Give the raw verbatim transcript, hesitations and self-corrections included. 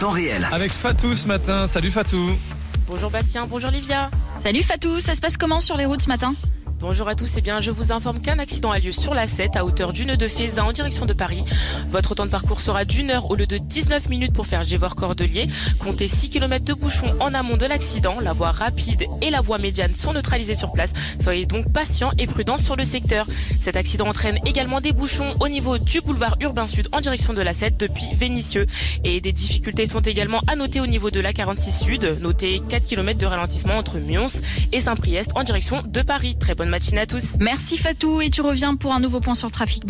temps réel. Avec Fatou ce matin. Salut Fatou. Bonjour Bastien, bonjour Livia. Salut Fatou, ça se passe comment sur les routes ce matin ? Bonjour à tous, eh bien, je vous informe qu'un accident a lieu sur l'A sept à hauteur du nœud de Fézin en direction de Paris. Votre temps de parcours sera d'une heure au lieu de dix-neuf minutes pour faire Gévord-Cordelier. Comptez six kilomètres de bouchons en amont de l'accident. La voie rapide et la voie médiane sont neutralisées sur place. Soyez donc patients et prudents sur le secteur. Cet accident entraîne également des bouchons au niveau du boulevard Urbain Sud en direction de l'A sept depuis Vénissieux. Et des difficultés sont également à noter au niveau de l'A quarante-six Sud. Notez quatre kilomètres de ralentissement entre Mions et Saint-Priest en direction de Paris. Très bonne matinée à tous. Merci Fatou et tu reviens pour un nouveau point sur le trafic.